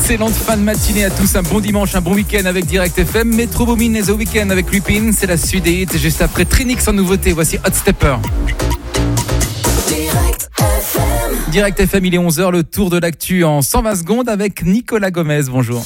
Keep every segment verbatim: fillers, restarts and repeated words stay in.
Excellente fin de matinée à tous, un bon dimanche, un bon week-end avec Direct F M. Metro Boomin et The Weeknd avec Lupin, c'est la suite des hits. Juste après Trinix en nouveauté, voici Hot Stepper. Direct F M. Direct F M, il est onze heures, le tour de l'actu en cent vingt secondes avec Nicolas Gomez. Bonjour.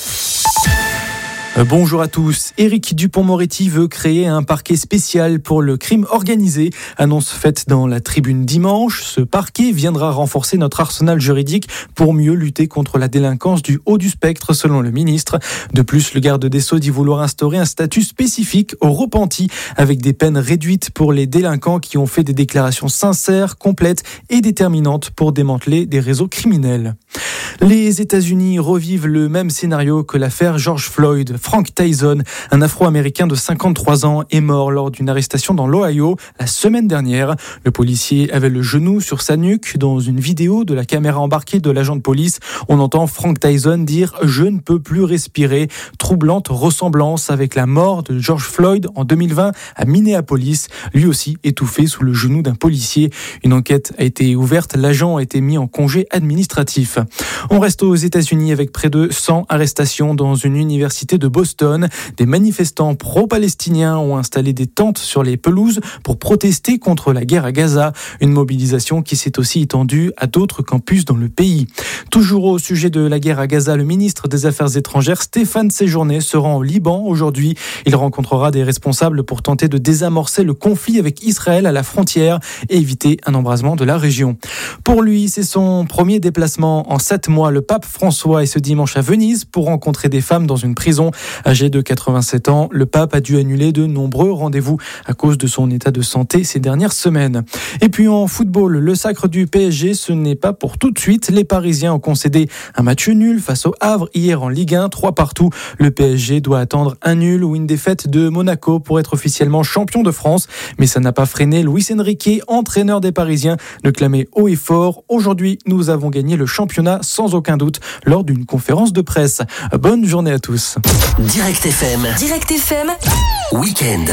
Bonjour à tous. Éric Dupond-Moretti veut créer un parquet spécial pour le crime organisé. Annonce faite dans la Tribune dimanche. Ce parquet viendra renforcer notre arsenal juridique pour mieux lutter contre la délinquance du haut du spectre, selon le ministre. De plus, le garde des Sceaux dit vouloir instaurer un statut spécifique aux repentis avec des peines réduites pour les délinquants qui ont fait des déclarations sincères, complètes et déterminantes pour démanteler des réseaux criminels. Les États-Unis revivent le même scénario que l'affaire George Floyd. Frank Tyson, un Afro-Américain de cinquante-trois ans, est mort lors d'une arrestation dans l'Ohio la semaine dernière. Le policier avait le genou sur sa nuque. Dans une vidéo de la caméra embarquée de l'agent de police, on entend Frank Tyson dire « Je ne peux plus respirer ». Troublante ressemblance avec la mort de George Floyd en deux mille vingt à Minneapolis, lui aussi étouffé sous le genou d'un policier. Une enquête a été ouverte, l'agent a été mis en congé administratif. On reste aux États-Unis avec près de cent arrestations dans une université de Boston. Des manifestants pro-palestiniens ont installé des tentes sur les pelouses pour protester contre la guerre à Gaza. Une mobilisation qui s'est aussi étendue à d'autres campus dans le pays. Toujours au sujet de la guerre à Gaza, le ministre des Affaires étrangères Stéphane Séjourné se rend au Liban aujourd'hui. Il rencontrera des responsables pour tenter de désamorcer le conflit avec Israël à la frontière et éviter un embrasement de la région. Pour lui, c'est son premier déplacement en sept mois. Le pape François est ce dimanche à Venise pour rencontrer des femmes dans une prison. Âgé de quatre-vingt-sept ans, le pape a dû annuler de nombreux rendez-vous à cause de son état de santé ces dernières semaines. Et puis en football, le sacre du P S G, ce n'est pas pour tout de suite. Les Parisiens ont concédé un match nul face au Havre hier en Ligue un, trois partout. Le P S G doit attendre un nul ou une défaite de Monaco pour être officiellement champion de France. Mais ça n'a pas freiné Luis Enrique, entraîneur des Parisiens, de clamer haut et fort. Aujourd'hui, nous avons gagné le championnat sans aucun doute lors d'une conférence de presse. Bonne journée à tous. Direct F M. Direct F M. Weekend.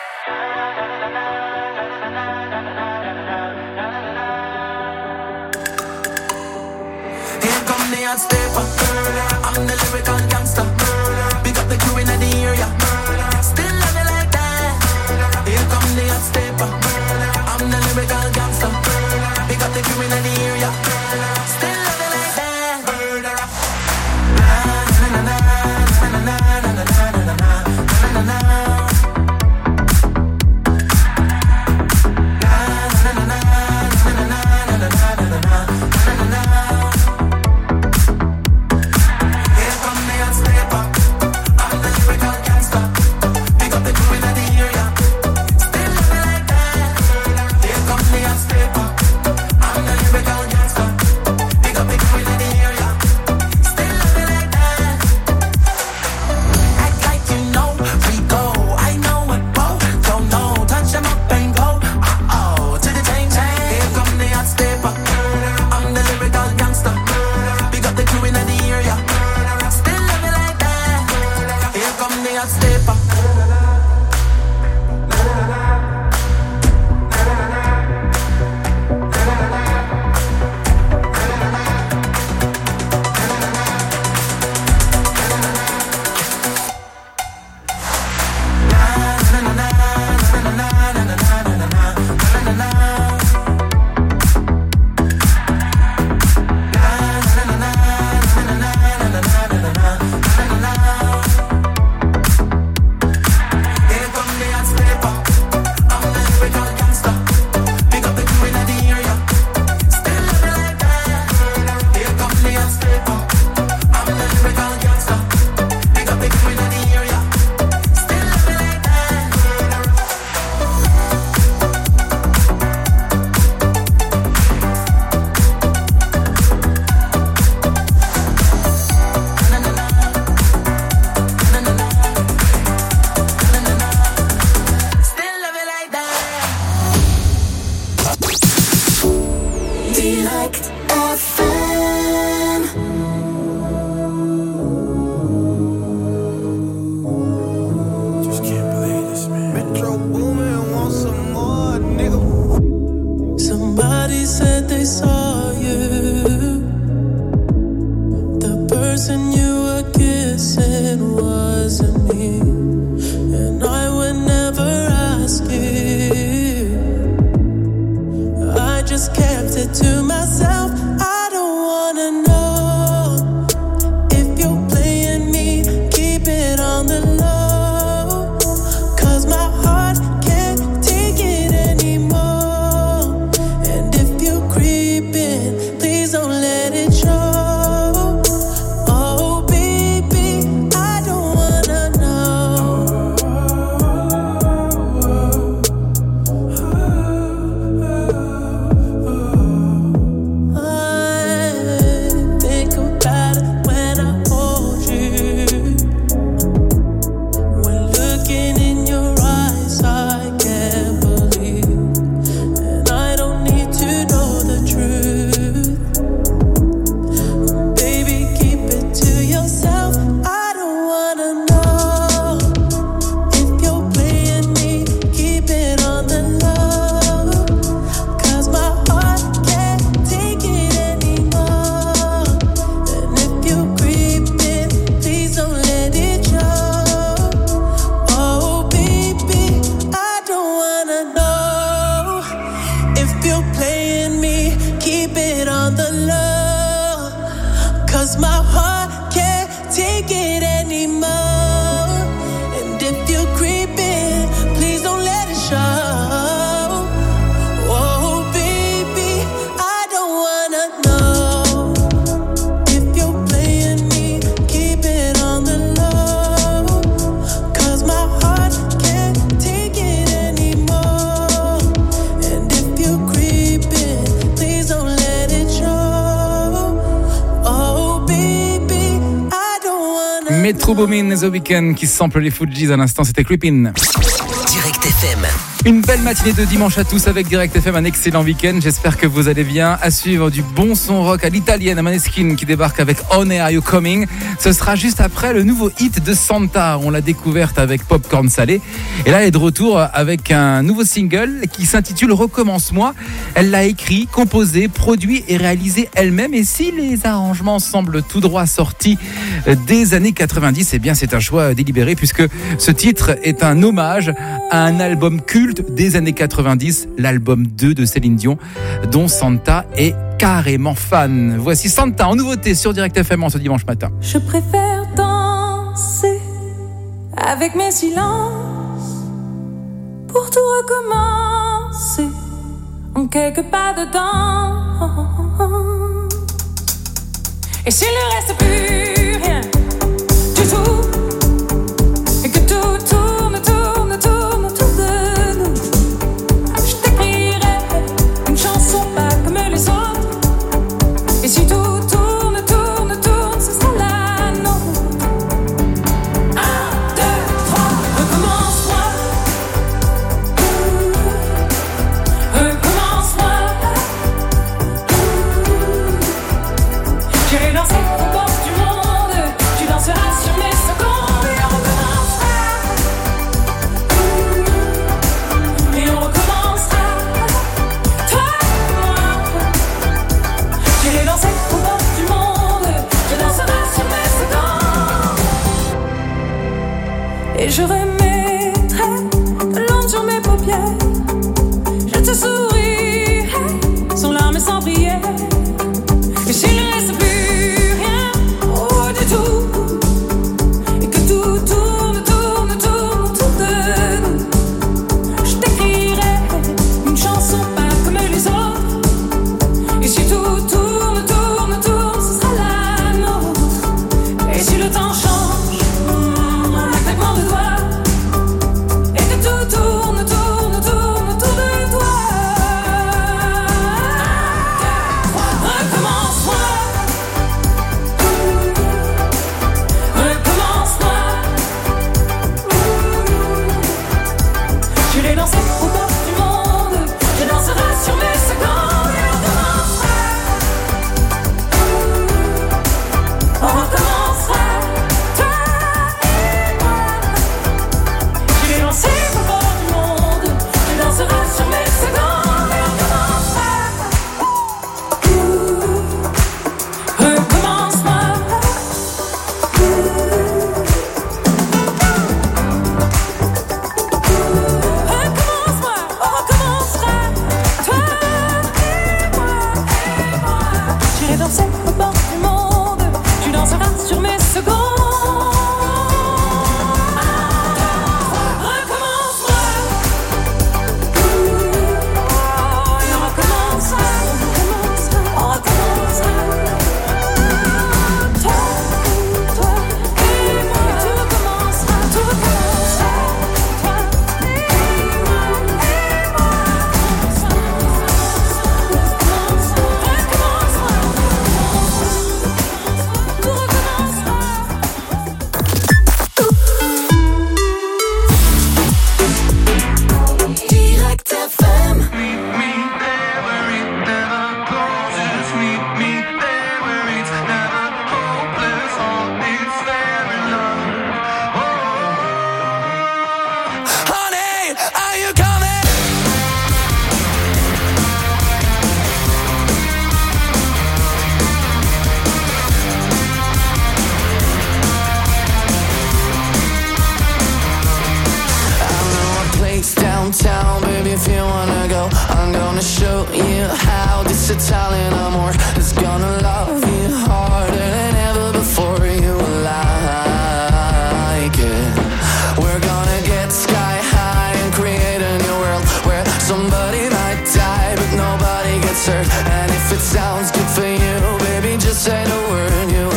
Here come the hot stepper. I'm the lyrical gangster. Big up the crew in the area. Still love it like that. Here come the hot stepper. I'm the lyrical gangster. Big up the crew in the area. Still love it like that. Murderer. Na na na na na na na na na na na na na. person you were kissing wasn't me, and I would never ask you. I just kept it to myself. I don't wanna know if you're playing me. Keep it on the low, 'cause my heart can't take it anymore. And if you're creeping, please don't let it show. Oh baby, I don't wanna know. I think about it when I hold you. When looking in your eyes, I can't believe. And I don't need to know the truth. Baby, keep it to yourself. I don't wanna know if you're playing me. Keep it on the low, 'cause my heart can't take it anymore. And if you're creeping, please don't let it show. Oh baby, I don't wanna know if you're playing me. Keep it on the low, 'cause my heart can't take it anymore. And if you're creeping, please don't let it show. Oh baby, I don't wanna know if you're playing me. Keep it on the low, 'cause my heart can't take it anymore. And if you're creeping, please don't let it show. Oh baby, I don't wanna Metro Boomin et The Weeknd qui sample les Fujis à l'instant, c'était Creepin'. Direct F M. Une belle matinée de dimanche à tous avec Direct F M, un excellent week-end. J'espère que vous allez bien. À suivre du bon son rock à l'italienne, à Maneskin qui débarque avec On Air Are You Coming. Ce sera juste après le nouveau hit de Santa. On l'a découverte avec Popcorn Salé. Et là, elle est de retour avec un nouveau single qui s'intitule Recommence-moi. Elle l'a écrit, composé, produit et réalisé elle-même. Et si les arrangements semblent tout droit sortis des années quatre-vingt-dix, eh bien, c'est un choix délibéré puisque ce titre est un hommage à un album culte des années quatre-vingt-dix, l'album deux de Céline Dion, dont Santa est carrément fan. Voici Santa en nouveauté sur Direct F M en ce dimanche matin. Je préfère danser avec mes silences pour tout recommencer en quelques pas dedans. Et s'il ne reste plus rien du tout, et que tout tourne, tourne, tourne autour de nous, je t'écrirai une chanson pas comme les autres. Et si tout tourne, tourne, tourne, ce sera la nôtre. Un, deux, trois, recommence-moi. Recommence-moi. J'irai danser aux portes du monde. Tu danseras sur mes secondes. Et on recommencera. Et on recommencera. Toi et moi. J'irai danser aux portes du monde. Tu danseras sur mes secondes. Et je remettrai de l'ombre sur mes paupières. Je te sourirai sans larmes et sans prière. Et s'il ne reste plus rien, oh, du tout, et que tout tourne, tourne, tourne autour de nous, je t'écrirai une chanson pas comme les autres. Et si tout tourne, tourne, tourne, ce sera la nôtre. Et si le temps change, en un claquement de doigts, et que tout tourne, tourne, tourne autour de toi. Recommence-moi. Recommence-moi. Je l'ai lancé aux portes du monde. Je danserai sur mes secondes. Et on recommencera. On recommencera. secondes. Recommencera. Et on recommencera. On recommencera. Toi, toi et moi. Tout recommencera. Tout recommencera. Toi et moi. Et moi. Direct F M. Honey, are you coming? Place downtown, baby, if you wanna go, I'm gonna show you how this Italian amor is gonna love you harder than ever before. You like it. We're gonna get sky high and create a new world where somebody might die but nobody gets hurt. And if it sounds good for you, baby, just say the word. You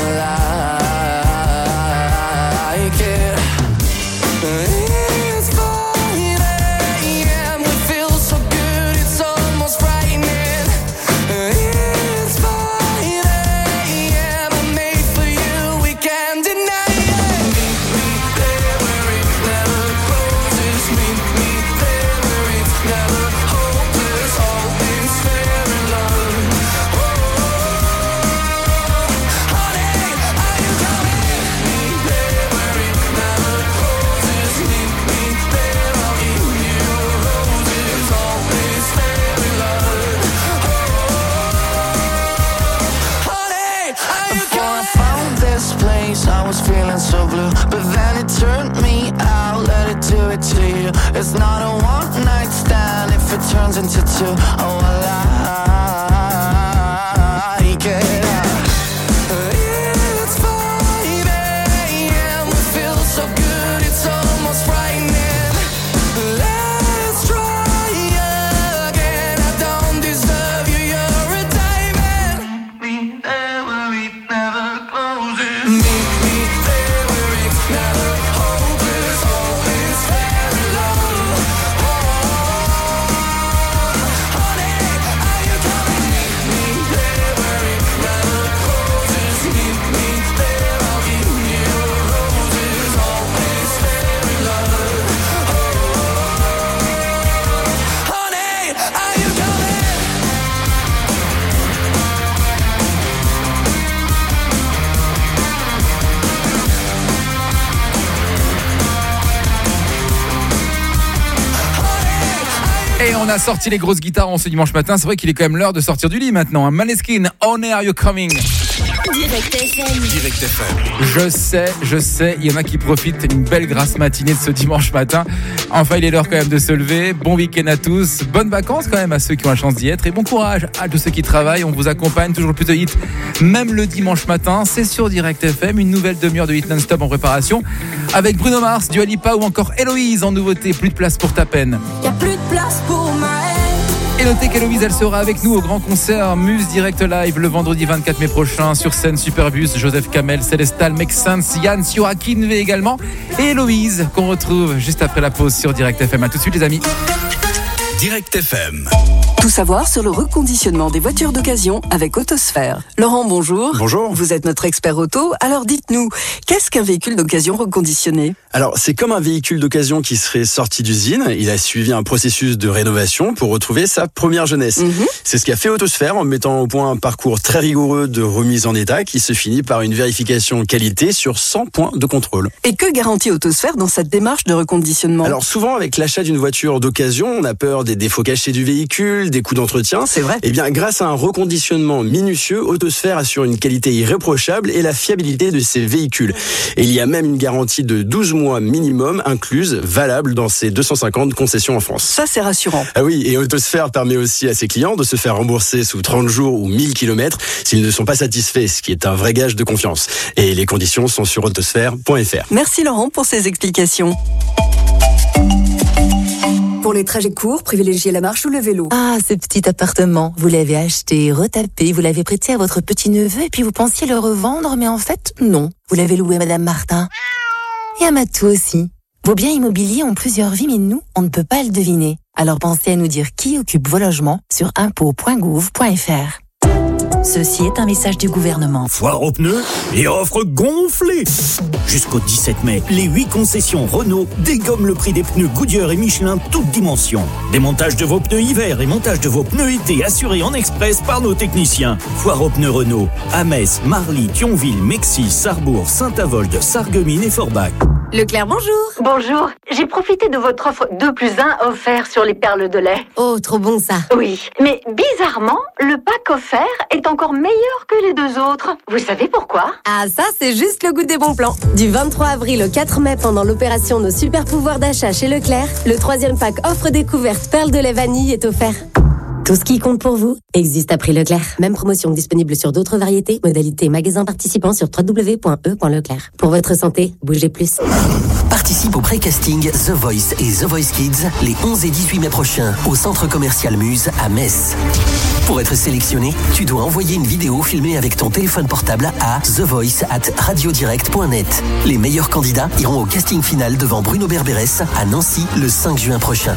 like it. It's five a.m. We feel so good, it's almost frightening. It's five a.m. I'm made for you, we can't deny it. Meet me there where it never closes. Meet me there where it's never hopeless. All is fair in love. Oh, honey, are you coming? Meet me there where it never closes. Meet me there, I'll give you roses. All is fair in love. Oh, honey, are you coming? Before I found this place, I was feeling so blue, but then it turned me out. Let it do it to you. It's not a one night stand if it turns into two. Oh, I like it. It's five a.m. We feel so good, it's almost frightening. Let's try again. I don't deserve you, you're a diamond. Meet me there where it never closes. Meet me there where it's never hopeless. All is fair in love. Oh, honey, are you coming? Meet me there where it never closes. Meet me there, I'll give you roses. All is fair in love. Oh, honey, are you coming? Et on a sorti les grosses guitares en ce dimanche matin. C'est vrai qu'il est quand même l'heure de sortir du lit maintenant. hein. Maneskin, On Are You Coming? Direct F M. Direct F M. Je sais, je sais, il y en a qui profitent d'une belle grasse matinée de ce dimanche matin. Enfin, il est l'heure quand même de se lever. Bon week-end à tous. Bonnes vacances quand même à ceux qui ont la chance d'y être. Et bon courage à tous ceux qui travaillent. On vous accompagne toujours plus de hits, même le dimanche matin. C'est sur Direct F M. Une nouvelle demi-heure de hits non-stop en préparation. Avec Bruno Mars, Dua Lipa ou encore Héloïse en nouveauté. Plus de place pour ta peine. Y'a plus de place pour ma haine. Et notez qu'Héloïse, elle sera avec nous au grand concert Muse Direct Live le vendredi vingt-quatre mai prochain. Sur scène, Superbus, Joseph Kamel, Célestal, Make Sense, Yann, Siora, Kinvé également. Et Héloïse, qu'on retrouve juste après la pause sur Direct F M. À tout de suite les amis. Direct F M. Tout savoir sur le reconditionnement des voitures d'occasion avec Autosphère. Laurent, bonjour. Bonjour. Vous êtes notre expert auto. Alors dites-nous, qu'est-ce qu'un véhicule d'occasion reconditionné ? Alors, c'est comme un véhicule d'occasion qui serait sorti d'usine. Il a suivi un processus de rénovation pour retrouver sa première jeunesse. Mhm. C'est ce qu'a fait Autosphère en mettant au point un parcours très rigoureux de remise en état qui se finit par une vérification qualité sur cent points de contrôle. Et que garantit Autosphère dans cette démarche de reconditionnement ? Alors souvent, avec l'achat d'une voiture d'occasion, on a peur des défauts cachés du véhicule, véhicules, des coûts d'entretien. C'est vrai. Eh bien, grâce à un reconditionnement minutieux, Autosphère assure une qualité irréprochable et la fiabilité de ses véhicules. Et il y a même une garantie de douze mois minimum incluse, valable dans ses deux cent cinquante concessions en France. Ça, c'est rassurant. Ah oui, et Autosphère permet aussi à ses clients de se faire rembourser sous trente jours ou mille kilomètres s'ils ne sont pas satisfaits, ce qui est un vrai gage de confiance. Et les conditions sont sur autosphère point f r. Merci Laurent pour ces explications. Pour les trajets courts, privilégiez la marche ou le vélo. Ah, ce petit appartement, vous l'avez acheté, retapé, vous l'avez prêté à votre petit-neveu et puis vous pensiez le revendre, mais en fait, non. Vous l'avez loué à Madame Martin. Et à Matou aussi. Vos biens immobiliers ont plusieurs vies, mais nous, on ne peut pas le deviner. Alors pensez à nous dire qui occupe vos logements sur impôts point gouv point f r. Ceci est un message du gouvernement. Foire aux pneus et offre gonflée. Jusqu'au dix-sept mai, les huit concessions Renault dégomment le prix des pneus Goodyear et Michelin toutes dimensions. Démontage de vos pneus hiver et montage de vos pneus été assurés en express par nos techniciens. Foire aux pneus Renault à Metz, Marly, Thionville, Mexis, Sarrebourg, Saint-Avold, Sarreguemines et Forbach. Leclerc, bonjour. Bonjour. J'ai profité de votre offre deux plus un offert sur les perles de lait. Oh, trop bon ça. Oui, mais bizarrement, le pack offert est encore meilleur que les deux autres. Vous savez pourquoi? Ah, ça, c'est juste le goût des bons plans. Du vingt-trois avril au quatre mai, pendant l'opération Nos super pouvoirs d'achat chez Leclerc, le troisième pack offre découverte perles de lait vanille est offert. Tout ce qui compte pour vous existe à prix Leclerc. Même promotion disponible sur d'autres variétés. Modalité magasin participant sur w w w point e point leclerc. Pour votre santé, bougez plus. Participe au pré-casting The Voice et The Voice Kids les onze et dix-huit mai prochains au Centre Commercial Muse à Metz. Pour être sélectionné, tu dois envoyer une vidéo filmée avec ton téléphone portable à the voice at radiodirect point net. Les meilleurs candidats iront au casting final devant Bruno Berberès à Nancy le cinq juin prochain.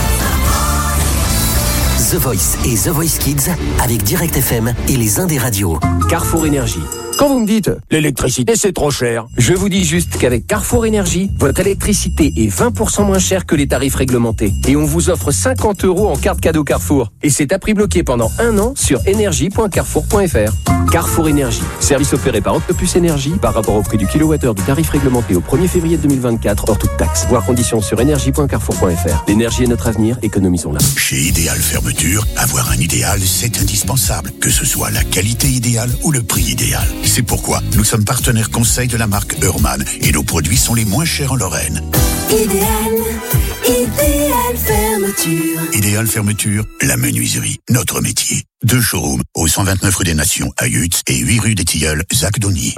The Voice et The Voice Kids avec Direct F M et les Indés Radio. Carrefour Énergie. Quand vous me dites l'électricité c'est trop cher, je vous dis juste qu'avec Carrefour Énergie, votre électricité est vingt pour cent moins chère que les tarifs réglementés. Et on vous offre cinquante euros en carte cadeau Carrefour. Et c'est à prix bloqué pendant un an sur énergie point carrefour point f r. Carrefour Énergie. Service opéré par Octopus Énergie par rapport au prix du kilowattheure du tarif réglementé au premier février deux mille vingt-quatre hors toute taxe. Voir conditions sur énergie point carrefour point f r. L'énergie est notre avenir, économisons-la. Chez Idéal Fermeture, avoir un idéal, c'est indispensable. Que ce soit la qualité idéale ou le prix idéal. C'est pourquoi nous sommes partenaires conseil de la marque Hurman et nos produits sont les moins chers en Lorraine. Idéal, Idéal Fermeture. Idéal Fermeture, la menuiserie, notre métier. Deux showrooms au cent vingt-neuf rue des Nations à Yutz et huit rue des Tilleuls, Zac-Donny.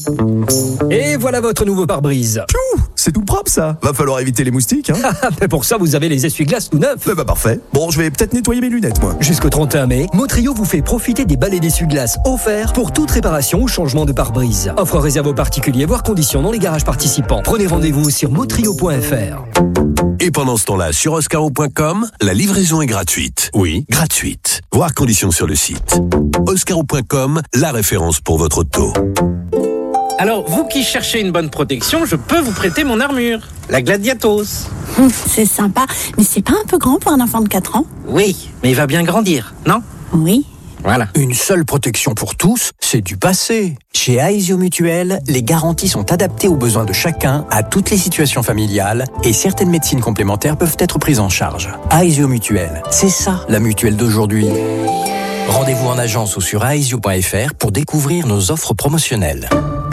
Et voilà votre nouveau pare-brise. Piou, c'est tout propre ça. Va falloir éviter les moustiques. Hein. Mais pour ça, vous avez les essuie-glaces tout neufs. Eh bah parfait. Bon, je vais peut-être nettoyer mes lunettes moi. Jusqu'au trente et un mai, Motrio vous fait profiter des balais d'essuie-glaces offerts pour toute réparation ou changement de pare-brise. Offre réservée aux particuliers, voire conditions dans les garages participants. Prenez rendez-vous sur motrio point f r. Et pendant ce temps-là, sur oscaro point com, la livraison est gratuite. Oui, gratuite. Voir conditions sur le site. oscaro point com, la référence pour votre auto. Alors, vous qui cherchez une bonne protection, je peux vous prêter mon armure. La Gladiatos. Hum, c'est sympa, mais c'est pas un peu grand pour un enfant de quatre ans? Oui, mais il va bien grandir, non? Oui. Voilà. Une seule protection pour tous, c'est du passé. Chez Aesio Mutuel, les garanties sont adaptées aux besoins de chacun, à toutes les situations familiales, et certaines médecines complémentaires peuvent être prises en charge. Aesio Mutuel, c'est ça la mutuelle d'aujourd'hui. Rendez-vous en agence ou sur aesio point f r pour découvrir nos offres promotionnelles.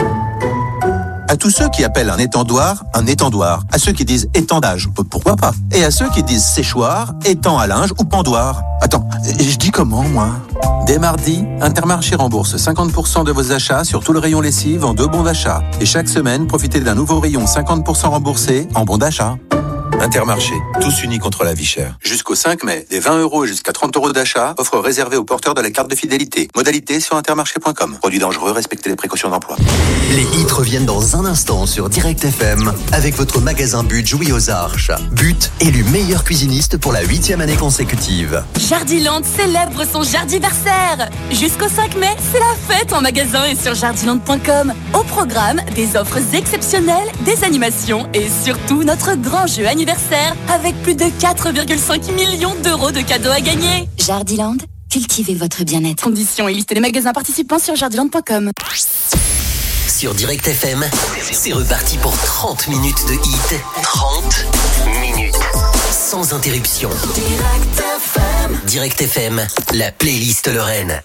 À tous ceux qui appellent un étendoir un étendoir, à ceux qui disent étendage, pourquoi pas, et à ceux qui disent séchoir, étang à linge ou pendoir. Attends, je dis comment moi? Dès mardi, Intermarché rembourse cinquante pour cent de vos achats sur tout le rayon lessive en deux bons d'achat. Et chaque semaine, profitez d'un nouveau rayon cinquante pour cent remboursé en bons d'achat. Intermarché, tous unis contre la vie chère. Jusqu'au cinq mai, des vingt euros et jusqu'à trente euros d'achat, offre réservée aux porteurs de la carte de fidélité. Modalité sur intermarché point com. Produit dangereux, respectez les précautions d'emploi. Les hits reviennent dans un instant sur Direct F M avec votre magasin But Jouy aux Arches. But, élu meilleur cuisiniste pour la huitième année consécutive. Jardiland célèbre son jardiversaire. Jusqu'au cinq mai, c'est la fête en magasin et sur jardiland point com. Au programme, des offres exceptionnelles, des animations et surtout notre grand jeu anniversaire avec plus de quatre virgule cinq millions d'euros de cadeaux à gagner. Jardiland, cultivez votre bien-être. Conditions et liste des magasins participants sur jardiland point com. Sur Direct F M, c'est reparti pour trente minutes de hit. trente minutes. Sans interruption. Direct F M. Direct F M, la playlist Lorraine.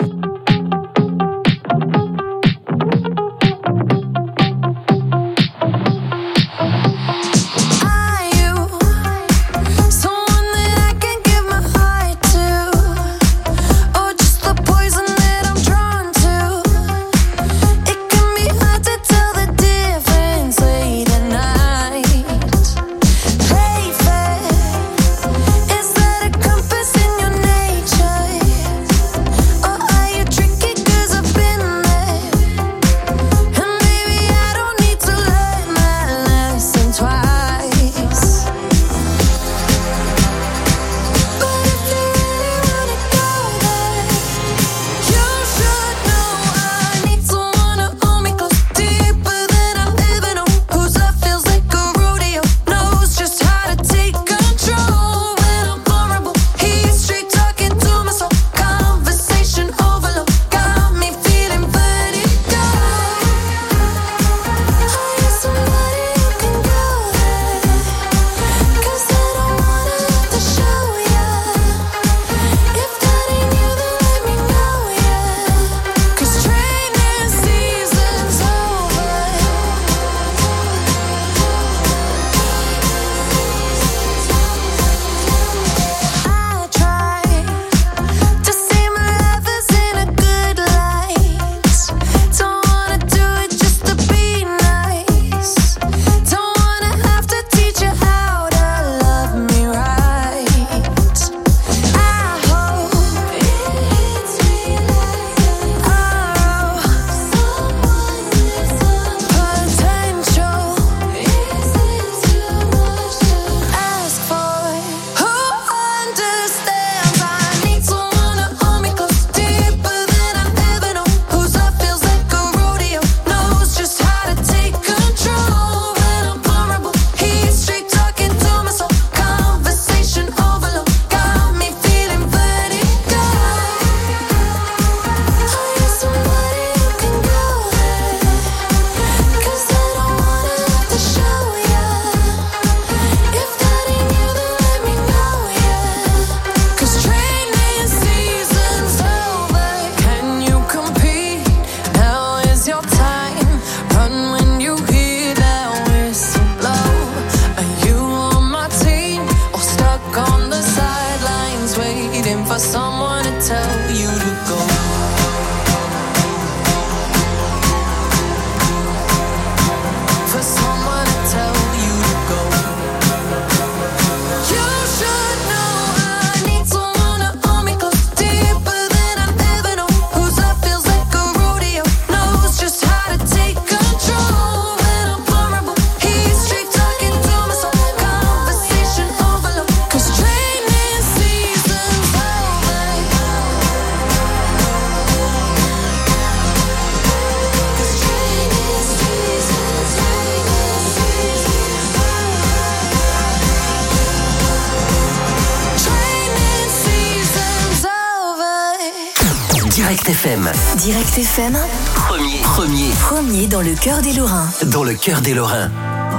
Direct F M. Direct F M. Premier. Premier. Premier dans le cœur des Lorrains. Dans le cœur des Lorrains.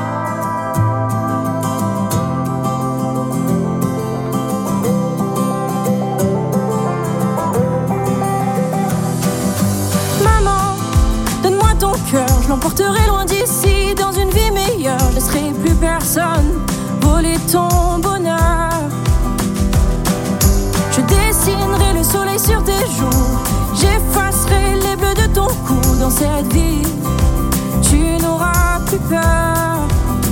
Maman, donne-moi ton cœur, je l'emporterai loin d'ici. Dans une vie meilleure, je laisserai plus personne voler ton bonheur. Je dessinerai le soleil sur tes joues, j'effacerai les bleus de ton cou. Dans cette vie, tu n'auras plus peur.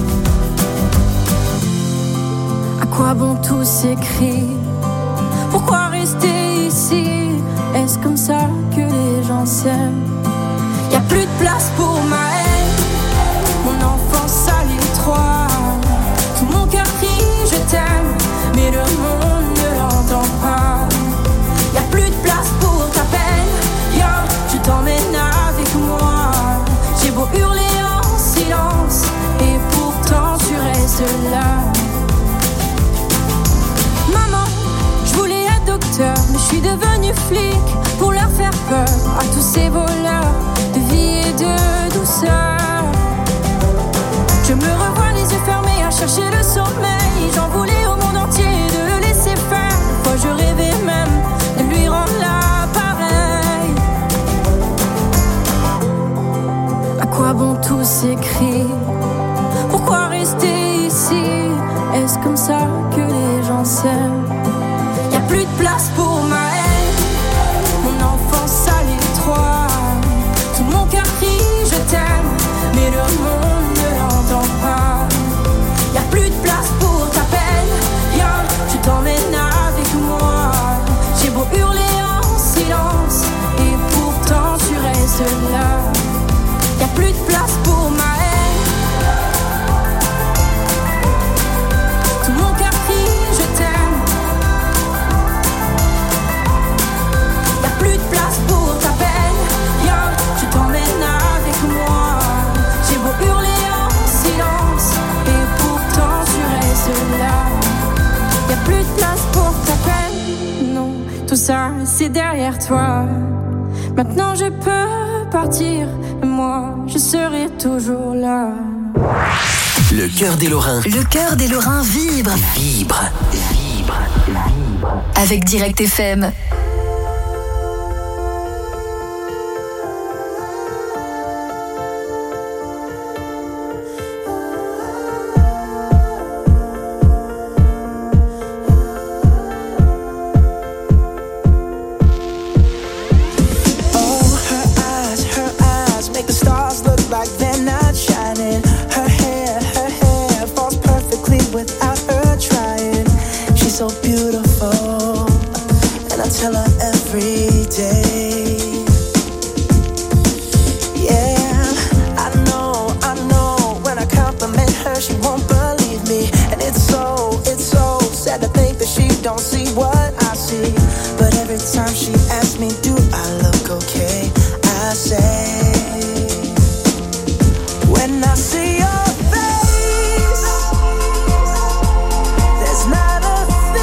À quoi bon tous ces cris? Pourquoi rester ici? Est-ce comme ça que les gens s'aiment? Y'a plus de place pour ma haine, mon enfance à l'étroit. Tout mon cœur crie je t'aime, mais le monde ne l'entend pas. Y'a plus de place pour ta peine, yo, je t'emmène avec moi. J'ai beau hurler en silence, et pourtant tu restes là. Maman, je voulais être docteur, mais je suis devenue flic pour leur faire peur à tous ces voleurs de vie et de douceur. Je me revois les yeux fermés à chercher le sommeil. J'en voulais au monde entier de le laisser faire. Des fois je rêvais même s'écrit. Pourquoi rester ici? Est-ce comme ça que les gens s'aiment? Y'a plus de place pour ma haine, mon enfance à l'étroit. Tout mon cœur crie je t'aime, mais le monde ne l'entend pas. Y'a plus de place pour ta peine, viens, je t'emmène avec moi. J'ai beau hurler en silence, et pourtant tu restes là. Y'a plus de place pour ma haine, tout mon cœur crie je t'aime. Y'a plus de place pour ta peine, viens, je t'emmène avec moi. J'ai beau hurler en silence, et pourtant tu restes là. Y'a plus de place pour ta peine, non, tout ça c'est derrière toi. Maintenant je peux partir, et moi je serai toujours là. Le cœur des Lorrains. Le cœur des Lorrains vibre. Vibre. Vibre. Vibre. Avec Direct F M. So beautiful, and I tell her every day. Yeah, I know, I know. When I compliment her, she won't believe me, and it's so, it's so sad to think that she don't see what I see. But every time she asks me, do I look okay? I say, when I see your face, there's not a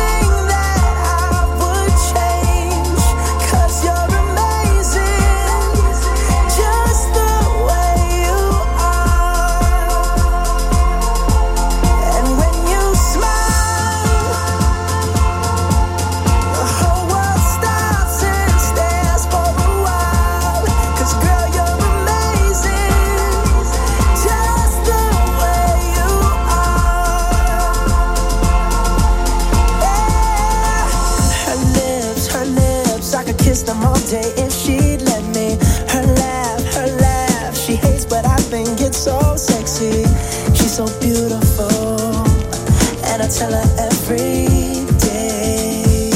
them all day if she'd let me. Her laugh, her laugh, she hates but I think it's so sexy. She's so beautiful, and I tell her every day.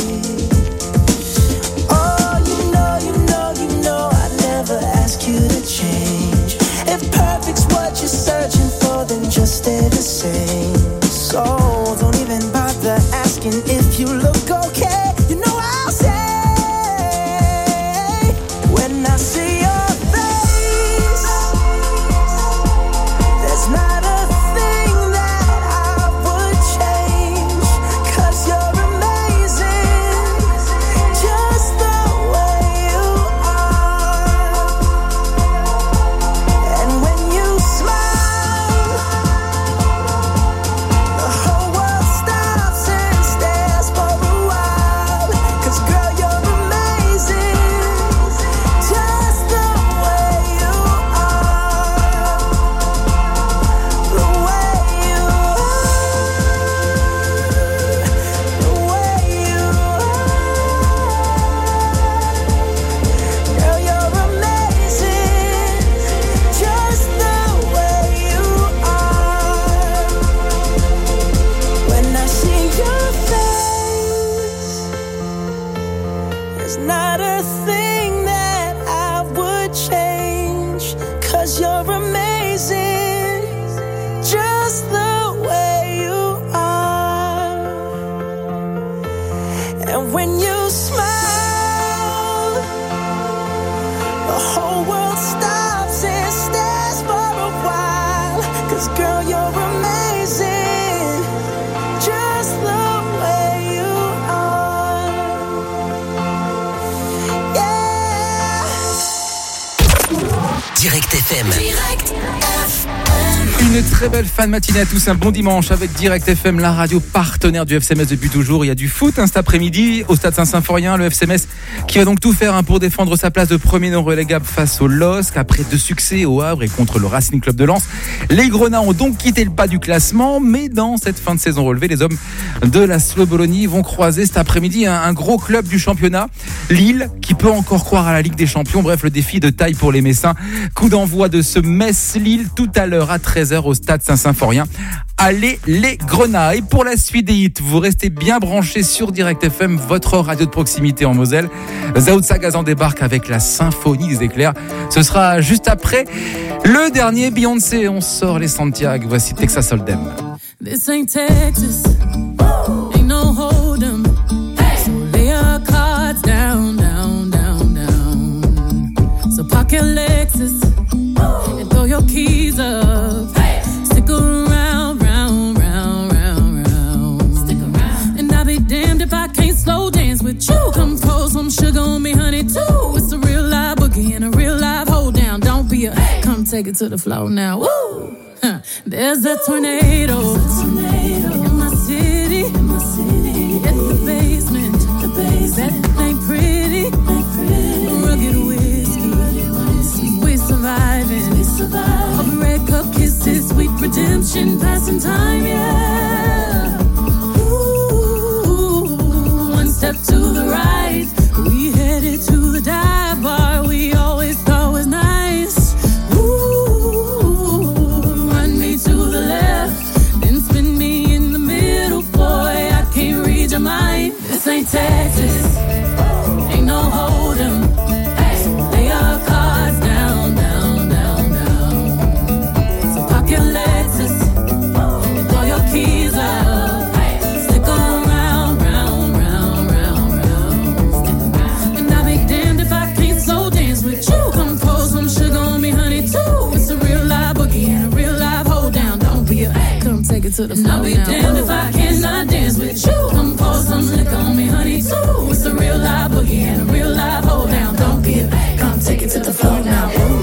Oh, you know, you know, you know I never ask you to change. If perfect's what you're searching for, then just stay the same. So don't even bother asking if you look okay. You know I'll say, when I see your face, there's not a thing that I would change, 'cause you're amazing, just the way you are. And when you smile, the whole world stops and stares for a while, 'cause girl, you're amazing, just the way you are, the way you are, the way you are. Girl, you're amazing, just the way you are. When I see your face, there's not a thing that I would change, 'cause you're amazing, just the way you are. And when you smile, the whole world stops and stares for a while, 'cause girl, you're amazing, just the way you are. Yeah. Direct F M. Direct F M. Une très belle fin de matinée à tous, un bon dimanche avec Direct F M, la radio partenaire du F C Metz depuis toujours. Il y a du foot hein, cet après-midi au stade Saint-Symphorien, le F C Metz qui va donc tout faire hein, pour défendre sa place de premier non relégable face au L O S C. Après deux succès au Havre et contre le Racing Club de Lens, les Grenats ont donc quitté le pas du classement, mais dans cette fin de saison relevée, les hommes de la S L O Bologna vont croiser cet après-midi un, un gros club du championnat, Lille, qui peut encore croire à la Ligue des Champions. Bref, le défi de taille pour les Messins. Coup d'envoi de ce Metz-Lille tout à l'heure à treize heures au stade Saint-Symphorien. Allez les Grenats. Et pour la suite des hits, vous restez bien branchés sur Direct F M, votre radio de proximité en Moselle. Zaoud Sagazan débarque avec la symphonie des éclairs. Ce sera juste après le dernier Beyoncé. On sort les Santiago. Voici Texas Hold'em. This ain't Texas, ain't no hold'em. So lay your cards down, down, down, down. So park your Lexus and throw your keys up. Stick around, round, round, round, round. Stick around. And I'll be damned if I can't slow dance with you. Come pour some sugar on me, honey, too. It's a real live boogie and a real live hold down. Don't be a, come take it to the floor now. Woo! Huh. There's a tornado, There's a tornado in my city, in my city. At the basement, the basement. That ain't pretty, ain't pretty. Rugged whiskey, rugged whiskey. We surviving, we surviving. All the red cup kisses, sweet redemption, passing time, yeah. Ooh, one step to the right, we headed to the dive bar we always thought was nice. This ain't Texas, ain't no hold'em. Lay your cards down, down, down, down. So park your Lexus and throw your keys up. Stick around, round, round, round, round. And I'll be damned if I can't slow dance with you. Come pour some sugar on me, honey, too. It's a real live boogie and a real live hold down. Don't be a, come take it to the floor. I'll be damned if I cannot dance with you. Come pour some liquor on me, honey, too. It's a real live boogie and a real live hold down. Don't be a, come take it to the floor now. Ooh.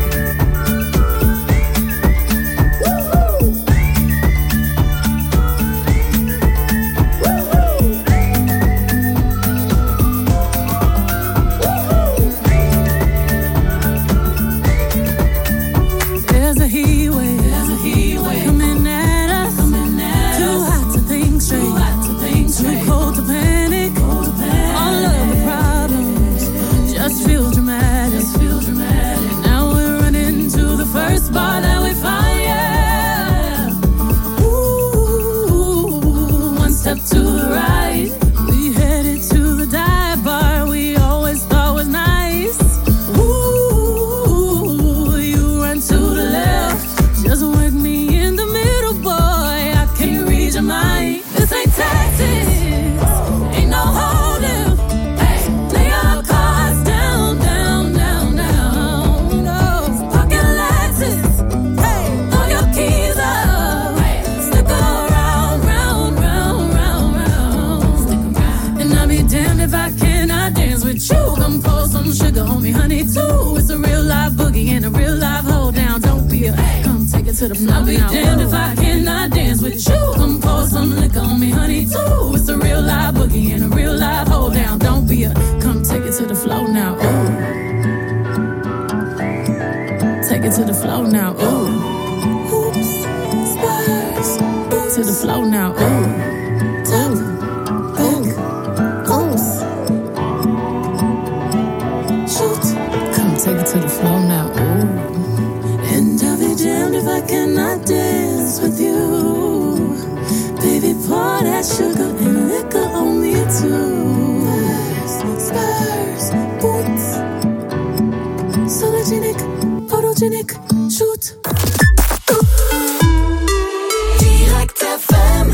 I'll be damned if I cannot dance with you. Come pour some liquor on me, honey, too. It's a real live boogie and a real live hold down. Don't be a, come take it to the floor now. Ooh. Take it to the floor now. Ooh. Oops, spurs. To the floor now. Ooh. Ooh. Ooh. Oops. Shoot. Come take it to the floor now. Ooh. And I'll be damned if I cannot dance with you. Baby, pour that sugar and liquor on me too. Spurs, boots. Sologenic, photogenic, shoot. Direct F M.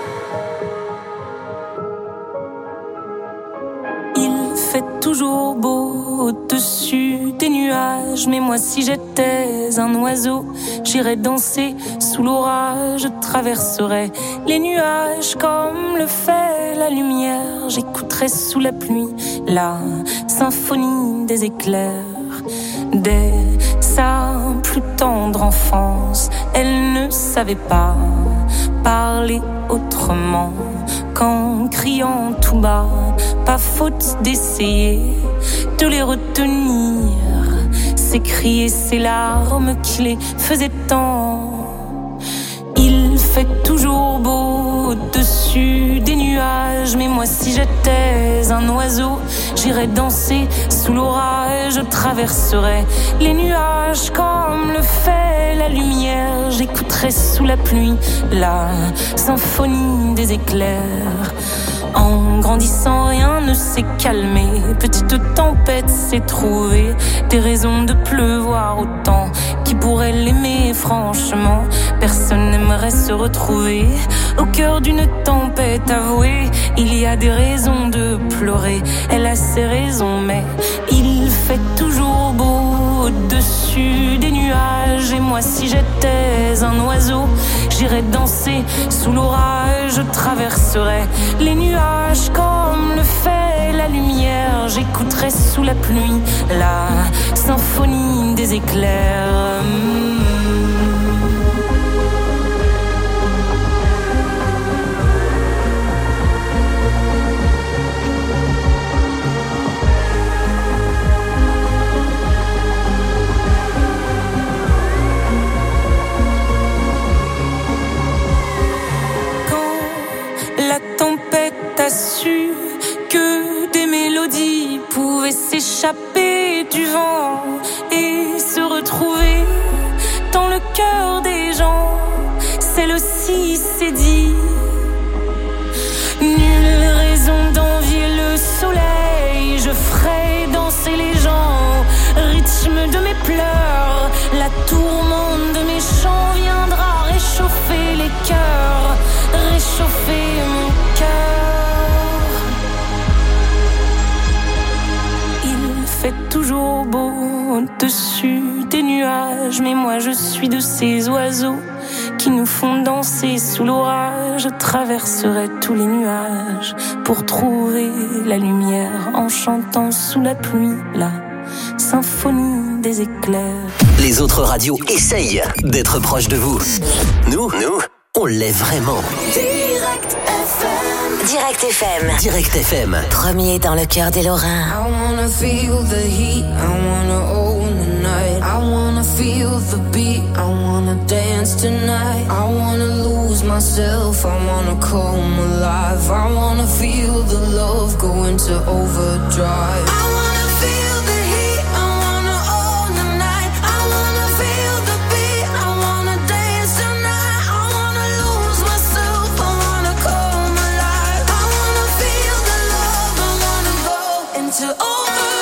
Il fait toujours beau au-dessus des nuages, mais moi si j'étais un oiseau, j'irais danser sous l'orage, je traverserais les nuages comme le fait la lumière, j'écouterais sous la pluie la symphonie des éclairs, dès sa plus tendre enfance, Elle ne savait pas parler autrement qu'en criant tout bas. Pas faute d'essayer de les retenir, ces cris et ces larmes qui les faisaient tant. Il fait toujours beau au-dessus des nuages, mais moi si j'étais un oiseau, j'irais danser sous l'orage, je traverserais les nuages comme le fait la lumière, j'écouterais sous la pluie la symphonie des éclairs. En grandissant, rien ne s'est calmé. Petite tempête s'est trouvée des raisons de pleuvoir autant. Qui pourrait l'aimer franchement? Personne n'aimerait se retrouver au cœur d'une tempête avouée. Il y a des raisons de pleurer, elle a ses raisons, mais il fait toujours beau au-dessus des nuages. Et moi si j'étais un oiseau, j'irais danser sous l'orage, je traverserais les nuages comme le fait la lumière, j'écouterais sous la pluie la symphonie des éclairs. La tempête a su que des mélodies pouvaient s'échapper du vent et se retrouver dans le cœur des gens. Celle-ci s'est dit, nulle raison d'envier le soleil, je ferai danser les gens, rythme de mes pleurs, la tourmente de mes chants viendra réchauffer les cœurs, réchauffer mon cœur. Il fait toujours beau au-dessus des nuages, mais moi je suis de ces oiseaux qui nous font danser sous l'orage. Je traverserai tous les nuages pour trouver la lumière en chantant sous la pluie la symphonie des éclairs. Les autres radios essayent d'être proches de vous. Nous, nous, on l'est vraiment. Direct F M. Direct F M. Direct F M. Premier dans le cœur des Lorrains. I wanna feel the heat, I wanna own the night. I wanna feel the beat, I wanna dance tonight. I wanna lose myself, I wanna come alive. I wanna feel the love go into overdrive. I wanna feel the heat, I wanna own the night. I wanna feel the beat, I wanna dance tonight. I wanna lose myself, I wanna come alive. I wanna feel the love, I wanna go into overdrive.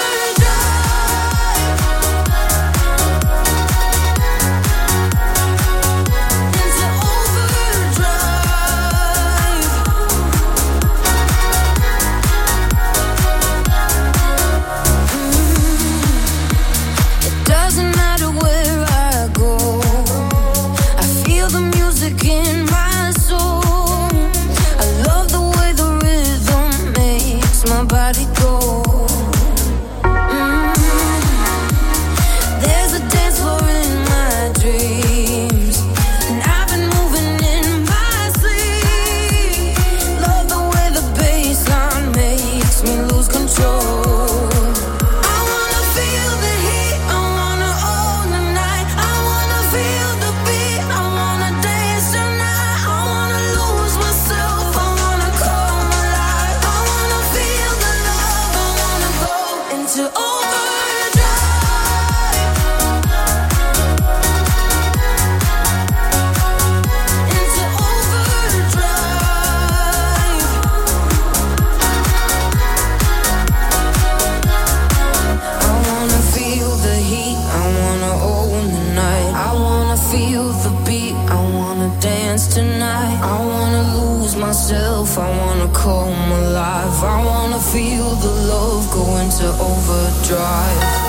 In my soul, I love the way the rhythm makes my body go. Mm. There's a dance floor in my dreams, and I've been moving in my sleep. Love the way the bassline makes me lose control. Tonight, I wanna lose myself, I wanna come alive. I wanna feel the love go into overdrive.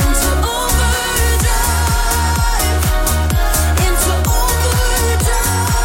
Into overdrive, into overdrive.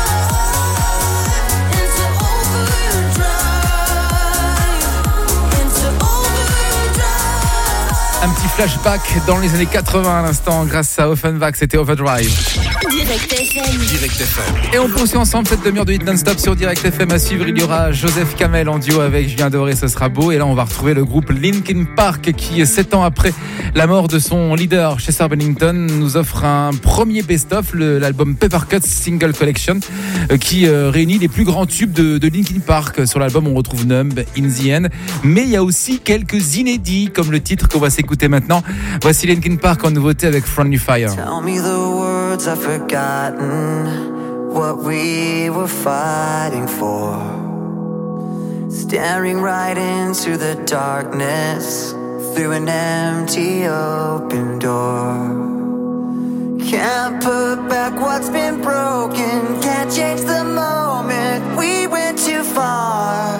flashback dans les années quatre-vingts à l'instant grâce à Offenbach, c'était Overdrive. Direct F M. Direct F M. Et on poursuit ensemble cette demi-heure de hit non-stop sur Direct F M. À suivre, il y aura Joseph Kamel en duo avec Julien Doré, ce sera beau. Et là, on va retrouver le groupe Linkin Park qui, sept ans après la mort de son leader, Chester Bennington, nous offre un premier best-of, le, l'album Papercut Single Collection, euh, qui euh, réunit les plus grands tubes de, de Linkin Park. Sur l'album, on retrouve Numb, In the End. Mais il y a aussi quelques inédits, comme le titre qu'on va s'écouter maintenant. Voici Linkin Park en nouveauté avec Friendly Fire. Tell me the words I've forgotten, what we were fighting for. Staring right into the darkness, through an empty open door. Can't put back what's been broken, can't change the moment, we went too far.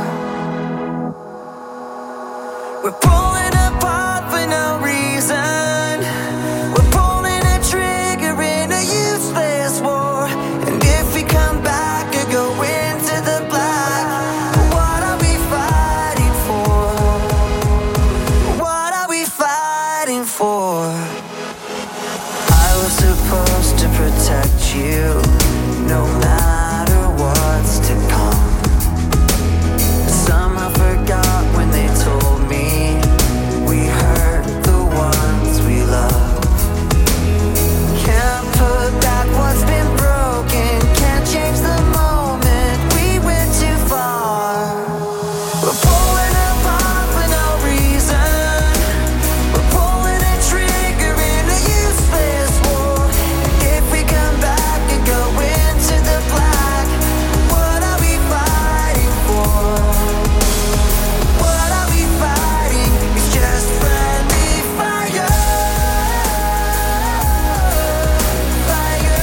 We're pulling apart for no reason. We're pulling a trigger in a useless war. And if we come back or go into the black, what are we fighting for? What are we fighting for? I was supposed to protect you, no matter what's to come. Somehow forgot when they told me we hurt the ones we love. Can't put back what's been broken, can't change the moment, we went too far. We're pulling apart for no reason. We're pulling a trigger in a useless war. And if we come back and go into the black, what are we fighting for? What are we fighting? It's just friendly fire. Fire.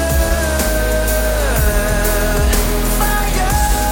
Fire.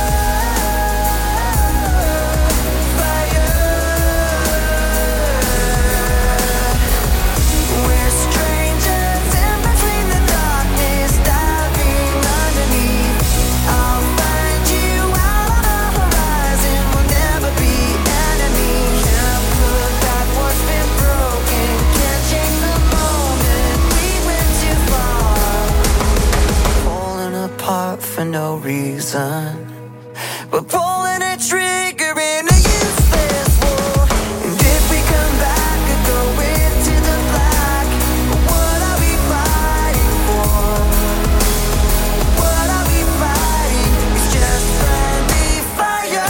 Fire. We're strangers in between the darkness, diving underneath. I'll find you out on the horizon, we'll never be enemies. Can't put back what's been broken, can't change the moment, we went too far. Falling apart for no reason. We're pulling a trigger in a useless war. And if we come back and go into the black, what are we fighting for? What are we fighting? It's just friendly fire.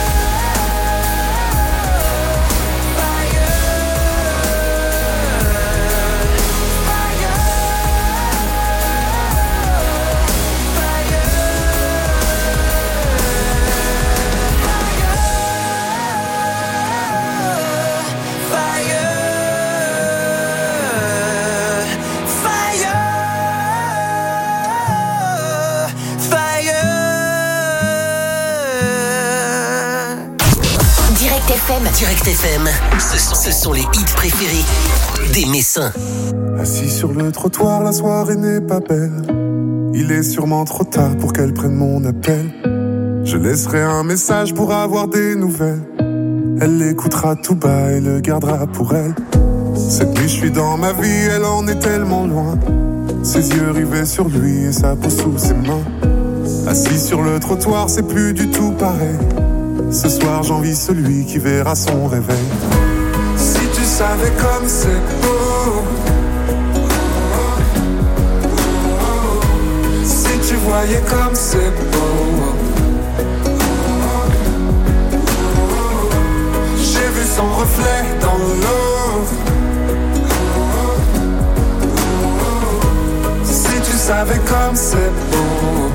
Fire. Direct F M. Direct F M, ce sont, ce sont les hits préférés des Messins. Assis sur le trottoir, la soirée n'est pas belle. Il est sûrement trop tard pour qu'elle prenne mon appel. Je laisserai un message pour avoir des nouvelles. Elle l'écoutera tout bas et le gardera pour elle. Cette nuit je suis dans ma vie, elle en est tellement loin. Ses yeux rivés sur lui et sa peau sous ses mains. Assis sur le trottoir, c'est plus du tout pareil. Ce soir j'envie celui qui verra son réveil. Si tu savais comme c'est beau, si tu voyais comme c'est beau. J'ai vu son reflet dans l'eau. Si tu savais comme c'est beau.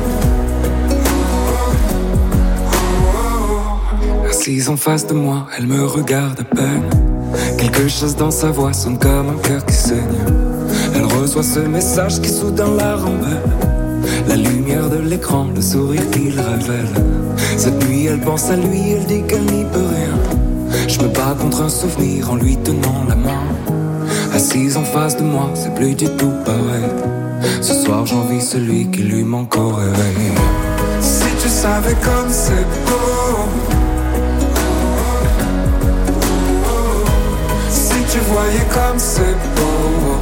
Assise en face de moi, elle me regarde à peine. Quelque chose dans sa voix sonne comme un cœur qui saigne. Elle reçoit ce message qui soudain la rembelle. La lumière de l'écran, le sourire qu'il révèle. Cette nuit elle pense à lui, elle dit qu'elle n'y peut rien. Je me bats contre un souvenir en lui tenant la main. Assise en face de moi, c'est plus du tout pareil. Ce soir j'envie celui qui lui manque au réveil. Si tu savais comme c'est beau. Si tu voyais comme c'est beau.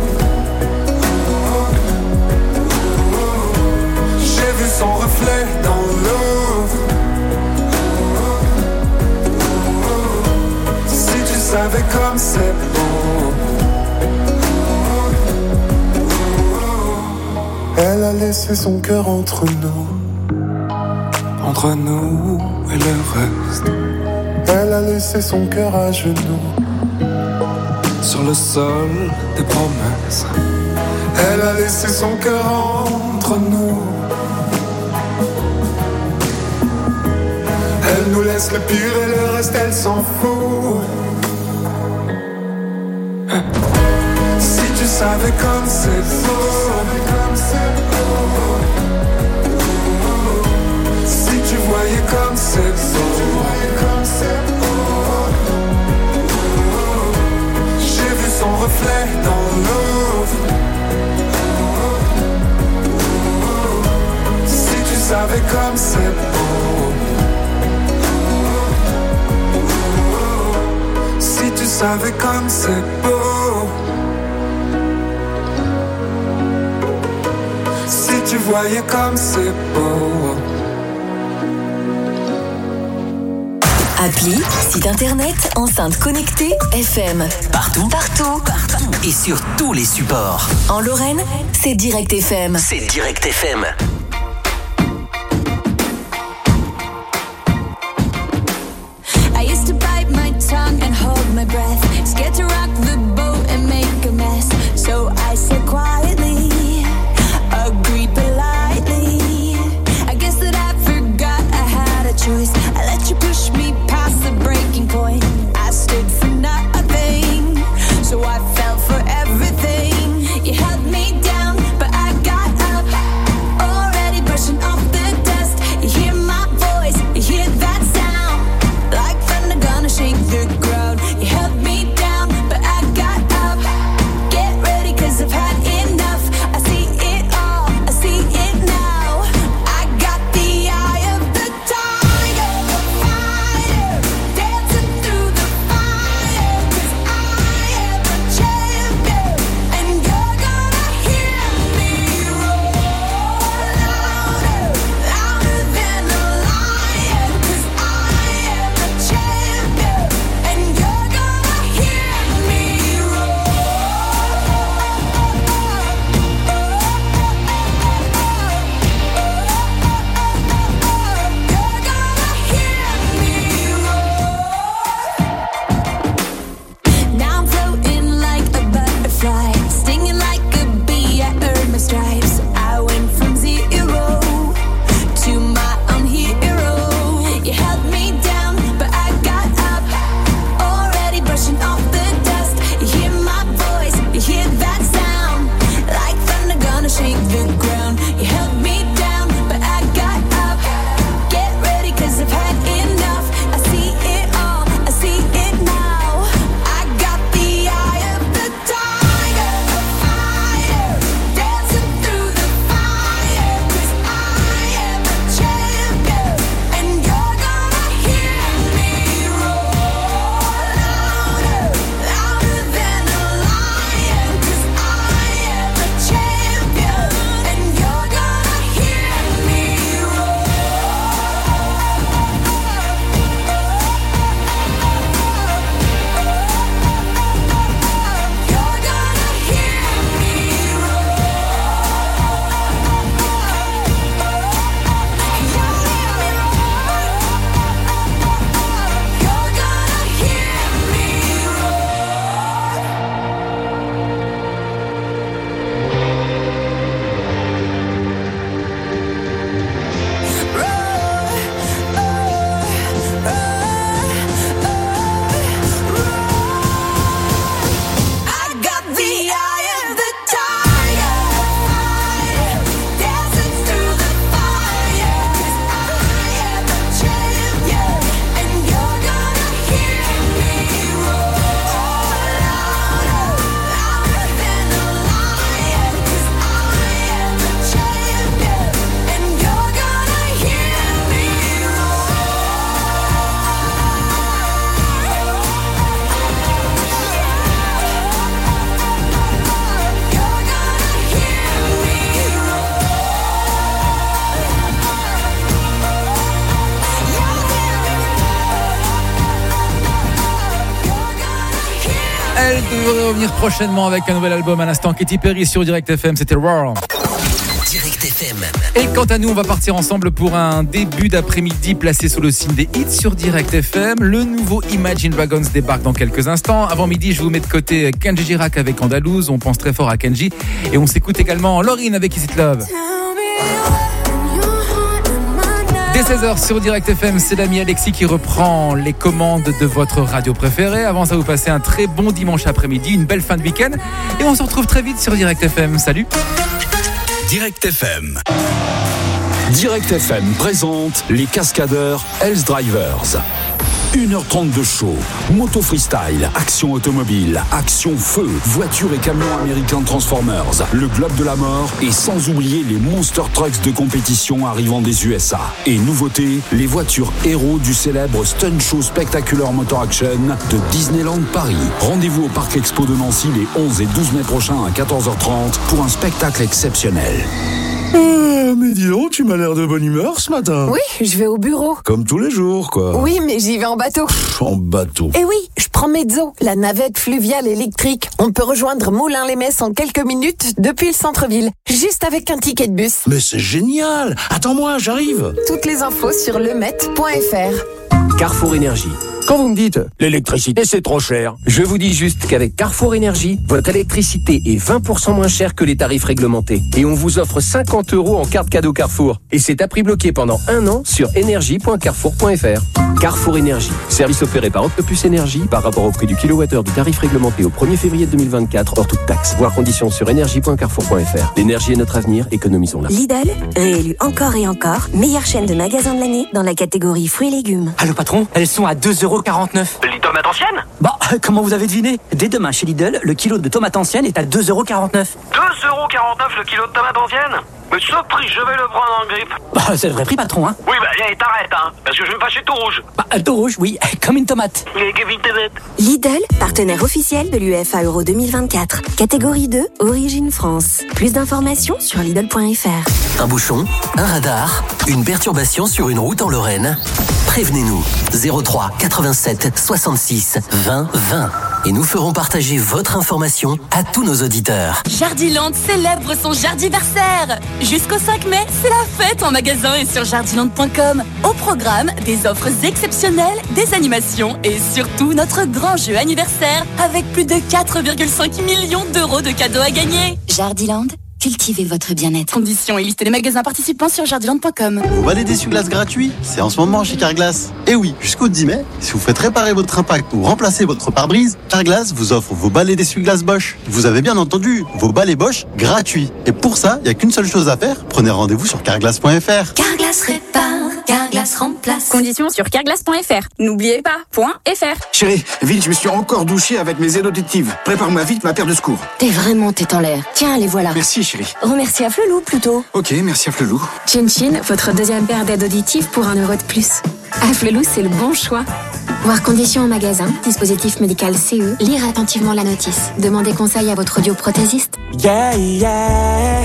J'ai vu son reflet dans l'eau. Si tu savais comme c'est beau. Elle a laissé son cœur entre nous, entre nous et le reste. Elle a laissé son cœur à genoux, sur le sol des promesses. Elle a laissé son cœur entre nous. Elle nous laisse le pire et le reste elle s'en fout. Si tu savais comme c'est beau. Si tu voyais comme c'est beau. J'ai vu son reflet dans l'eau. Si tu savais comme c'est beau. Si tu savais comme c'est beau. Si tu voyais comme c'est beau. Appli, site internet, enceinte connectée, F M. Partout, Partout, partout. et sur tous les supports. En Lorraine, c'est Direct F M. C'est Direct F M. I used to bite my tongue and hold my breath, scared to rock the boat and make a mess. So I said quietly, agreed politely. I guess that I forgot I had a choice. I let you push me past the breaking point. I stood for nothing, so I fell for everything. You held me down, but I got up. Oh, Elle devrait revenir prochainement avec un nouvel album. À l'instant, Katy Perry sur Direct F M, c'était Roar. Direct F M. Et quant à nous, on va partir ensemble pour un début d'après-midi placé sous le signe des hits sur Direct F M. Le nouveau Imagine Dragons débarque dans quelques instants. Avant midi, je vous mets de côté Kenji Girac avec Andalouse. On pense très fort à Kenji. Et on s'écoute également Lauryn avec Is It Love. Dès seize heures sur Direct F M, c'est l'ami Alexis qui reprend les commandes de votre radio préférée. Avant ça, vous passez un très bon dimanche après-midi, une belle fin de week-end. Et on se retrouve très vite sur Direct F M. Salut. Direct F M. Direct F M présente les cascadeurs Hells Drivers. une heure trente de show, moto freestyle, action automobile, action feu, voitures et camions américains Transformers, le globe de la mort et sans oublier les monster trucks de compétition arrivant des U S A. Et nouveauté, les voitures héros du célèbre Stunt Show Spectacular Motor Action de Disneyland Paris. Rendez-vous au Parc Expo de Nancy les onze et douze mai prochains à quatorze heures trente pour un spectacle exceptionnel. Euh, mais dis donc, tu m'as l'air de bonne humeur ce matin. Oui, je vais au bureau. Comme tous les jours, quoi. Oui, mais j'y vais en bateau. Pff, en bateau. Et oui, je prends Mezzo, la navette fluviale électrique. On peut rejoindre Moulins-les-Messes en quelques minutes depuis le centre-ville, juste avec un ticket de bus. Mais c'est génial. Attends-moi, j'arrive. Toutes les infos sur lemet point f r. Carrefour Énergie. Quand vous me dites l'électricité c'est trop cher, je vous dis juste qu'avec Carrefour Énergie, votre électricité est vingt pour cent moins chère que les tarifs réglementés. Et on vous offre cinquante euros en carte cadeau Carrefour. Et c'est à prix bloqué pendant un an sur énergie point carrefour point f r. Carrefour Énergie. Service opéré par Octopus Énergie par rapport au prix du kilowattheure du tarif réglementé au premier février deux mille vingt-quatre, hors toute taxe. Voir conditions sur énergie point carrefour point f r. L'énergie est notre avenir, économisons-la. Lidl, réélu encore et encore, meilleure chaîne de magasins de l'année dans la catégorie fruits et légumes. Allô patron, elles sont à deux euros quarante-neuf. Les tomates anciennes? Bah, comment vous avez deviné? Dès demain chez Lidl, le kilo de tomates anciennes est à deux euros quarante-neuf. deux euros quarante-neuf le kilo de tomates anciennes? Mais ce prix, je vais le prendre en grippe. Bah, c'est le vrai prix patron, hein. Oui, bah, viens, t'arrêtes, hein. Parce que je vais me fâcher tout rouge. Bah, tout rouge, oui, comme une tomate. Lidl, partenaire officiel de l'U E F A Euro deux mille vingt-quatre. Catégorie deux, Origine France. Plus d'informations sur Lidl point f r. Un bouchon, un radar, une perturbation sur une route en Lorraine. Prévenez-nous zéro trois quatre-vingt-sept soixante-six vingt vingt et nous ferons partager votre information à tous nos auditeurs. Jardiland célèbre son jardiversaire. Jusqu'au cinq mai, c'est la fête en magasin et sur jardiland point com. Au programme, des offres exceptionnelles, des animations et surtout notre grand jeu anniversaire avec plus de quatre virgule cinq millions d'euros de cadeaux à gagner. Jardiland, cultivez votre bien-être. Conditions et liste des magasins participants sur jardiland point com. Vous valez d'essuie-glace gratuit? C'est en ce moment chez Carglass. Et oui, jusqu'au dix mai, si vous faites réparer votre impact ou remplacer votre pare-brise, Carglass vous offre vos balais d'essuie-glace Bosch. Vous avez bien entendu, vos balais Bosch gratuits. Et pour ça, il n'y a qu'une seule chose à faire, prenez rendez-vous sur carglass point f r. Carglass répare, Carglass remplace. Conditions sur carglass point f r. N'oubliez pas, point .fr. Chérie, vite, je me suis encore douché avec mes aides auditives. Prépare-moi vite ma paire de secours. T'es vraiment tête en l'air. Tiens, les voilà. Merci, chérie. Remercie à Flelou plutôt. Ok, merci à Flelou. Chin Chin, votre deuxième paire d'aides auditives pour un euro de plus. À Flelou, c'est le bon choix. Voir conditions en magasin, dispositif médical C E, lire attentivement la notice. Demandez conseil à votre audioprothésiste. Yeah, yeah,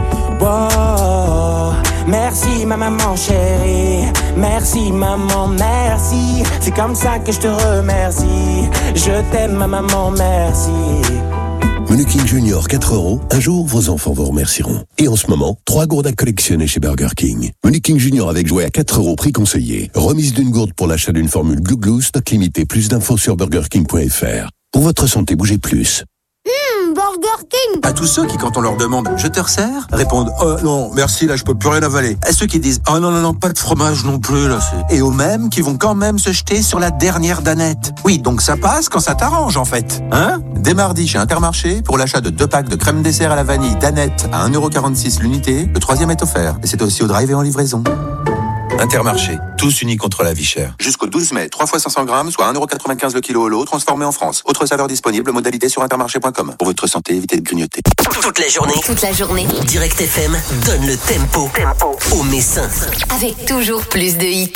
wow. Merci ma maman chérie, merci maman, merci. C'est comme ça que je te remercie. Je t'aime ma maman, merci. Menu King Junior quatre euros. Un jour, vos enfants vous remercieront. Et en ce moment, trois gourdes à collectionner chez Burger King. Menu King Junior avec jouet à quatre euros, prix conseillé. Remise d'une gourde pour l'achat d'une formule Glou Glou, stock limité. Plus d'infos sur burger king point f r. Pour votre santé, bougez plus. Mmh, Burger King. À tous ceux qui, quand on leur demande « Je te resserre ?» répondent « Oh non, merci, là, je peux plus rien avaler. » À ceux qui disent « Oh non, non, non, pas de fromage non plus, là, c'est... » Et aux mêmes qui vont quand même se jeter sur la dernière danette. Oui, donc ça passe quand ça t'arrange, en fait. Hein ? Dès mardi, chez Intermarché, pour l'achat de deux packs de crème dessert à la vanille danette à un euro quarante-six l'unité, le troisième est offert. Et c'est aussi au drive et en livraison. Intermarché, tous unis contre la vie chère. Jusqu'au douze mai, trois fois cinq cents grammes, soit un euro quatre-vingt-quinze le kilo au lot, transformé en France. Autre saveur disponible, modalité sur intermarché point com. Pour votre santé, évitez de grignoter. Toute la journée, Toute la journée, Direct F M donne le tempo, tempo. aux Messins. avec toujours plus de hits.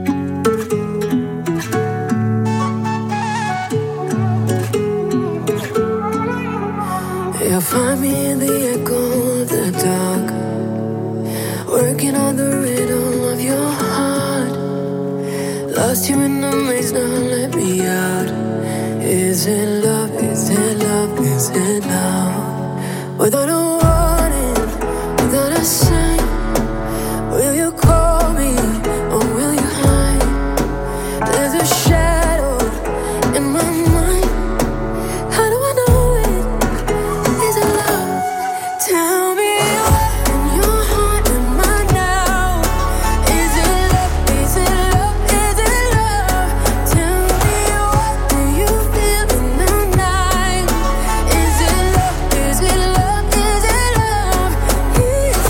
You'll find me in the echo of the dark, working on the rhythm of your heart. Lost you in the maze, now let me out. Is it love? Is Is it love? Is it love? Without a warning, without a sign, will you call me or will you hide? There's a shadow in my mind. How do I know it? Is it love? Tell me what in your heart am I now? Is it love? Is it love? Is it love? Tell me what do you feel in the night? Is it love? Is it love? Is it love? Is it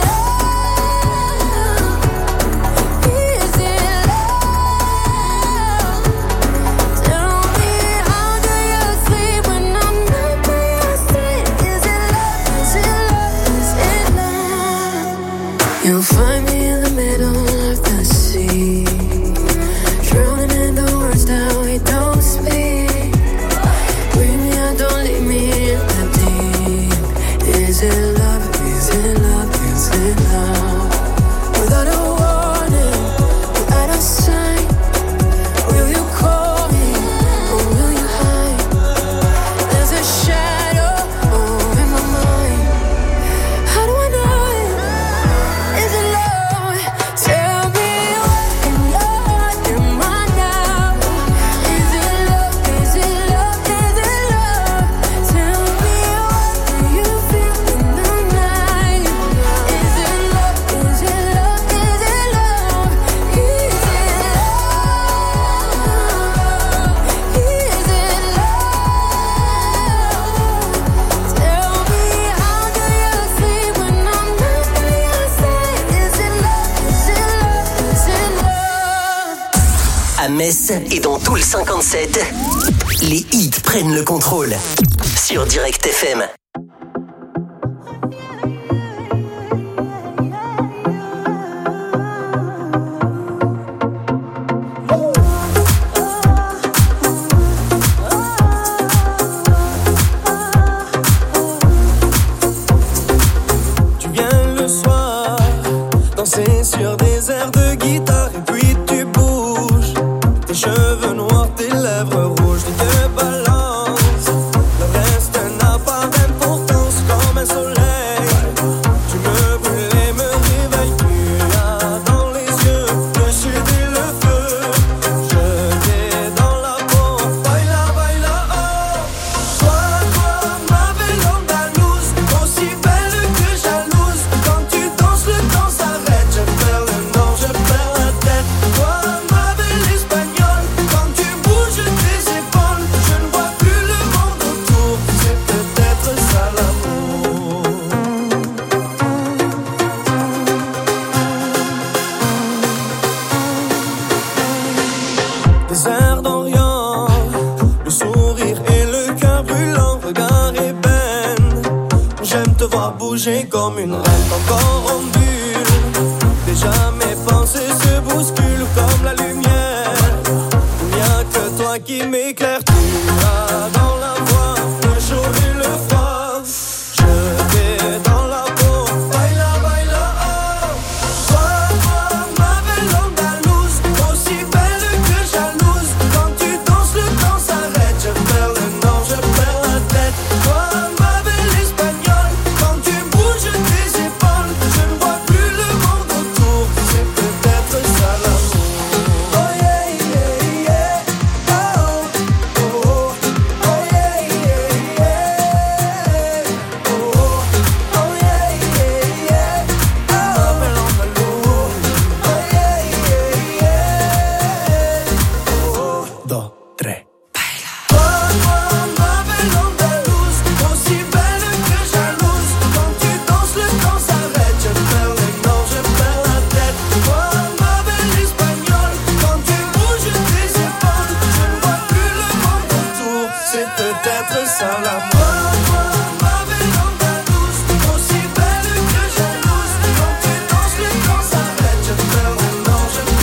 love? Is it love? Tell me how do you sleep when I'm not by your side? Is it love? Is it love? Is it love? You'll find me in the middle of the sea, drowning in the words that we don't speak. Bring me out, don't leave me in the deep. Is it love? Is it love? Is it love? Without a warning, without a sign, will you call me or will you hide? There's a shadow oh, in my mind. How do I know it? Is it love? Tell me what in your heart am I now? Is it love? Is it love? Is it love? Tell me what do you feel in the night? Is it love? Is it love? Is it love? Is it love? Is it love? Tell me how do you sleep when I'm not by your side? Is it love? Is it love? Is it love? À Metz et dans tout le cinquante-sept, les hits prennent le contrôle. Sur Direct F M. Tu viens le soir, danser sur des airs de guitare et puis tu bouges. Tes cheveux noirs, tes lèvres rouges, tu te balances. Le reste n'a pas d'importance comme un soleil. Tu me brûles et me réveilles, tu as dans les yeux le sud et le feu. Je t'ai dans la peau, baila, baila, oh. Toi, toi, ma belle andalouse, aussi belle que jalouse. Quand tu danses, le temps s'arrête. Je perds le nord, je perds la tête. Toi, ma belle espagnole, quand tu bouges tes épaules, je ne vois plus le monde autour. C'est peut-être ça l'amour. Des airs d'Orient, le sourire et le cœur brûlant, regard ébène. J'aime te voir bouger comme une reine, ton corps en bulle. Déjà mes pensées se bousculent comme la lumière. Il n'y a que toi qui m'éclaire.